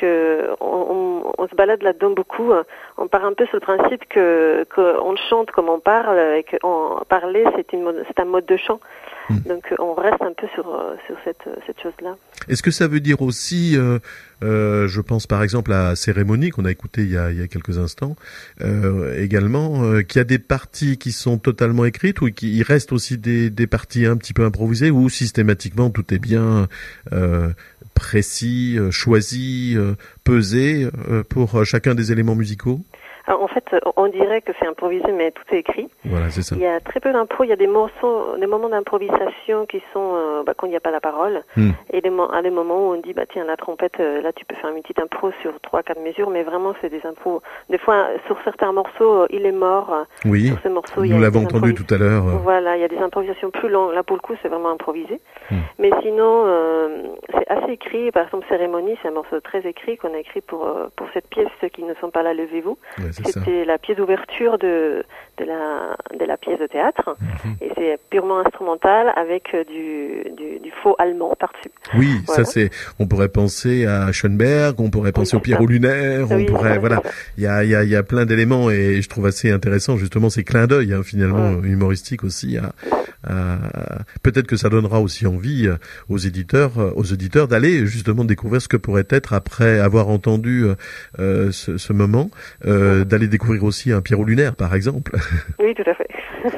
on se balade là-dedans beaucoup. On part un peu sur le principe qu'on chante comme on parle, et que parler c'est un mode de chant. Donc on reste un peu sur cette chose-là. Est-ce que ça veut dire aussi, je pense par exemple à Cérémonie qu'on a écouté il y a quelques instants, également, qu'il y a des parties qui sont totalement écrites, ou qu'il reste aussi des parties un petit peu improvisées, ou systématiquement tout est bien précis, choisi, pesé pour chacun des éléments musicaux? Alors, en fait, on dirait que c'est improvisé, mais tout est écrit. Voilà, c'est ça. Il y a très peu d'impro. Il y a des moments d'improvisation qui sont quand il n'y a pas la parole, et à des moments où on dit tiens, la trompette, là tu peux faire une petite impro sur 3-4 mesures, mais vraiment c'est des impros. Des fois sur certains morceaux, il est mort. Oui. Sur ces morceaux, nous l'avons entendu tout à l'heure. Voilà, il y a des improvisations plus longues. Là pour le coup, c'est vraiment improvisé. Mais sinon, c'est assez écrit. Par exemple, Cérémonie, c'est un morceau très écrit qu'on a écrit pour cette pièce, Ceux qui ne sont pas là, levez-vous. Oui. C'était la pièce d'ouverture de la pièce de théâtre. Et c'est purement instrumental avec du faux allemand par-dessus. Oui, voilà. Ça on pourrait penser à Schoenberg, on pourrait penser au Pierrot lunaire, on pourrait, voilà. Il y a plein d'éléments et je trouve assez intéressant justement ces clins d'œil, finalement, humoristiques aussi peut-être que ça donnera aussi envie aux auditeurs d'aller justement découvrir ce que pourrait être après avoir entendu ce moment, d'aller découvrir aussi un Pierrot lunaire par exemple. Oui, tout à fait.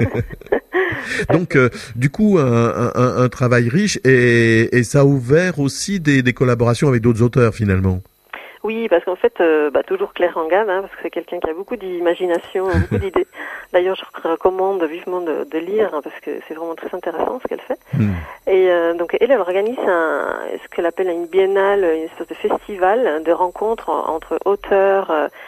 Donc du coup un travail riche et ça a ouvert aussi des collaborations avec d'autres auteurs finalement. Oui, parce qu'en fait, toujours Claire Rangad, parce que c'est quelqu'un qui a beaucoup d'imagination, beaucoup d'idées. D'ailleurs, je recommande vivement de lire, parce que c'est vraiment très intéressant ce qu'elle fait. Et donc, elle organise ce qu'elle appelle une biennale, une espèce de festival de rencontres entre auteurs,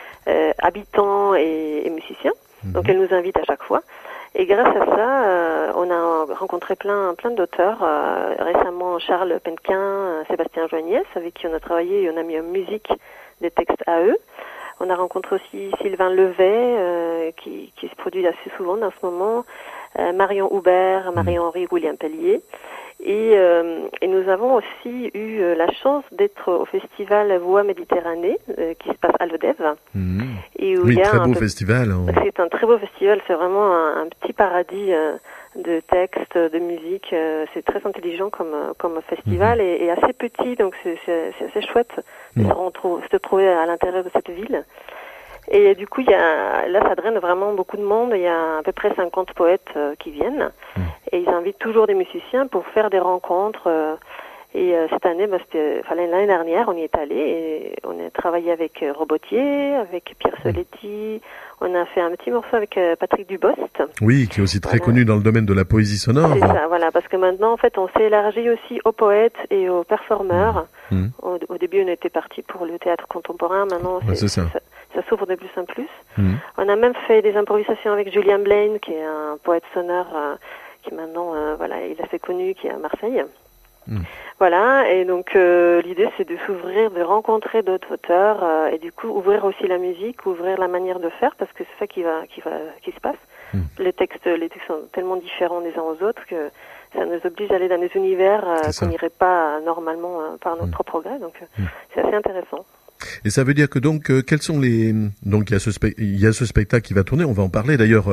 habitants et musiciens. Donc, elle nous invite à chaque fois. Et grâce à ça, on a rencontré plein d'auteurs. Récemment, Charles Penquin, Sébastien Joagnès, avec qui on a travaillé et on a mis en musique des textes à eux. On a rencontré aussi Sylvain Levet, qui se produit assez souvent dans ce moment, Marion Houbert, Marie-Henri, William Pellier. Et nous avons aussi eu la chance d'être au festival Voix Méditerranée, qui se passe à Lodève. Et où oui, très beau festival. C'est un très beau festival, c'est vraiment un petit paradis de textes, de musique. C'est très intelligent comme festival et assez petit, donc c'est assez chouette de se trouver à l'intérieur de cette ville. Et du coup, là, ça draine vraiment beaucoup de monde. Il y a à peu près 50 poètes qui viennent. Et ils invitent toujours des musiciens pour faire des rencontres. Et cette année, l'année dernière, on y est allé et on a travaillé avec Robotier, avec Pierre Soletti. On a fait un petit morceau avec Patrick Dubost. Oui, qui est aussi très connu dans le domaine de la poésie sonore. C'est ça, voilà, parce que maintenant, en fait, on s'est élargi aussi aux poètes et aux performeurs. Au début, on était parti pour le théâtre contemporain. Maintenant, ça s'ouvre de plus en plus. On a même fait des improvisations avec Julian Blaine, qui est un poète sonore qui maintenant, il est assez connu, qui est à Marseille. Voilà, et donc l'idée c'est de s'ouvrir, de rencontrer d'autres auteurs et du coup ouvrir aussi la musique, ouvrir la manière de faire, parce que c'est ça qui se passe. Les textes sont tellement différents les uns aux autres que ça nous oblige à aller dans des univers qu'on n'irait pas normalement par notre propre gré, donc c'est assez intéressant. Et ça veut dire que donc quels sont donc il y a ce spectacle qui va tourner, on va en parler d'ailleurs.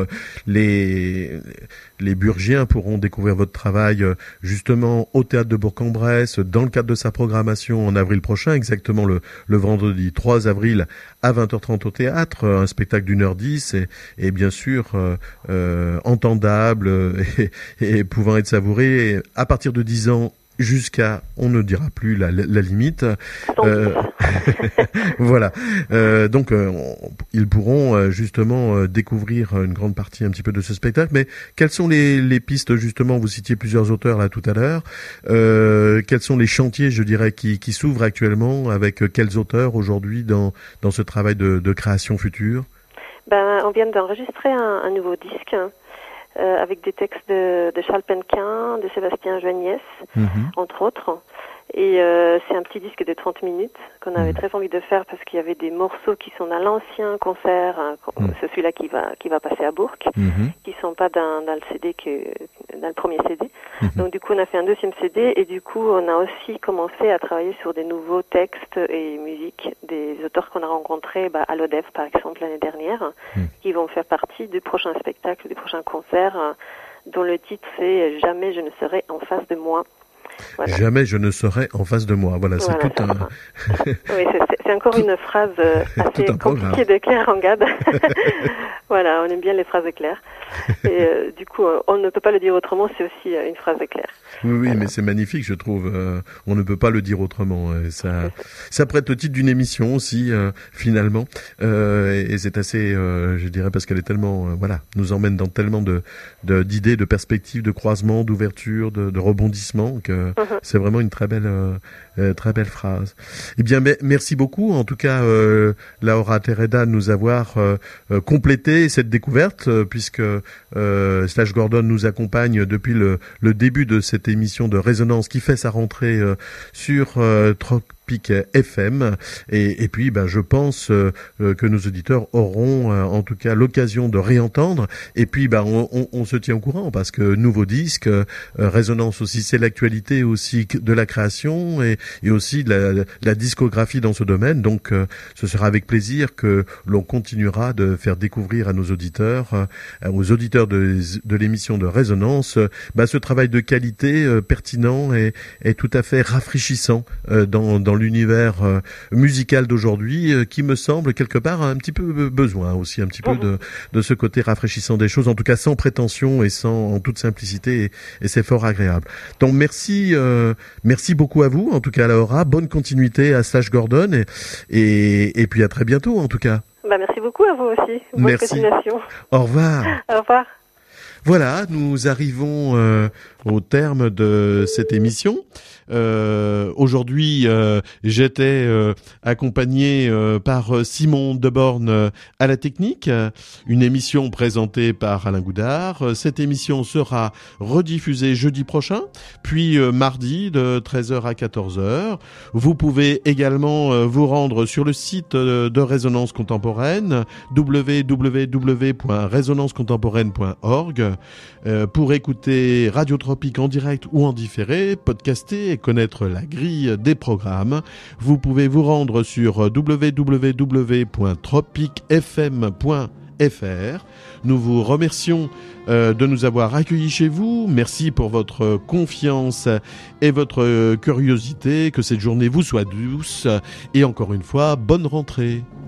Les Burgiens pourront découvrir votre travail justement au théâtre de Bourg-en-Bresse dans le cadre de sa programmation en avril prochain, exactement le vendredi 3 avril à 20h30 au théâtre, un spectacle d'1h10 et bien sûr entendable et pouvant être savouré à partir de 10 ans jusqu'à, on ne dira plus la limite. Voilà. Donc, ils pourront justement découvrir une grande partie un petit peu de ce spectacle. Mais quelles sont les pistes justement? Vous citiez plusieurs auteurs là tout à l'heure. Quels sont les chantiers, je dirais, qui s'ouvrent actuellement avec quels auteurs aujourd'hui dans ce travail de création future? On vient d'enregistrer un nouveau disque. Avec des textes de Charles Penquin, de Sébastien Joagnès, entre autres. Et c'est un petit disque de 30 minutes qu'on avait très envie de faire parce qu'il y avait des morceaux qui sont dans l'ancien concert, c'est celui-là qui va passer à Bourg, qui sont pas dans le CD dans le premier CD. Donc du coup on a fait un deuxième CD et du coup on a aussi commencé à travailler sur des nouveaux textes et musiques des auteurs qu'on a rencontrés à l'Odève par exemple l'année dernière, qui vont faire partie du prochain spectacle, du prochain concert, dont le titre c'est Jamais je ne serai en face de moi. Voilà. Jamais je ne serai en face de moi. Voilà, c'est tout un... Oui, c'est encore une phrase assez compliquée de Claire Rangad. Voilà, on aime bien les phrases claires. Et du coup, on ne peut pas le dire autrement, c'est aussi une phrase claire. Oui, voilà. Mais c'est magnifique, je trouve. On ne peut pas le dire autrement. Ça prête au titre d'une émission aussi, finalement. Et c'est assez, je dirais, parce qu'elle est tellement, nous emmène dans tellement d'idées, de perspectives, de croisements, d'ouverture, de rebondissements, que c'est vraiment une très belle phrase. Eh bien, merci beaucoup, en tout cas, Laura Terreda, de nous avoir complété cette découverte, puisque Slash Gordon nous accompagne depuis le début de cette émission de Résonance qui fait sa rentrée sur Tropic FM. Et puis, je pense que nos auditeurs auront en tout cas l'occasion de réentendre. Et puis, on se tient au courant parce que nouveau disque, Résonance aussi, c'est l'actualité aussi de la création et aussi de la discographie dans ce domaine. Donc, ce sera avec plaisir que l'on continuera de faire découvrir à nos auditeurs, aux auditeurs de l'émission de Résonance, ce travail de qualité pertinent et tout à fait rafraîchissant dans l'univers musical d'aujourd'hui, qui me semble quelque part un petit peu besoin aussi un petit peu de ce côté rafraîchissant des choses, en tout cas sans prétention et en toute simplicité, et c'est fort agréable. Donc merci beaucoup à vous, en tout cas Laura, bonne continuité à Slash Gordon et puis à très bientôt en tout cas. Merci beaucoup à vous aussi. Bonne continuation. Au revoir. Au revoir. Voilà, nous arrivons au terme de cette émission. Aujourd'hui, j'étais accompagné par Simon Deborn à la technique, une émission présentée par Alain Goudard. Cette émission sera rediffusée jeudi prochain, puis mardi de 13h à 14h. Vous pouvez également vous rendre sur le site de Résonance Contemporaine, www.résonancecontemporaine.org, pour écouter Radio Tropique en direct ou en différé, podcaster et connaître la grille des programmes. Vous pouvez vous rendre sur www.tropicfm.fr. Nous vous remercions de nous avoir accueillis chez vous. Merci pour votre confiance et votre curiosité. Que cette journée vous soit douce. Et encore une fois, bonne rentrée.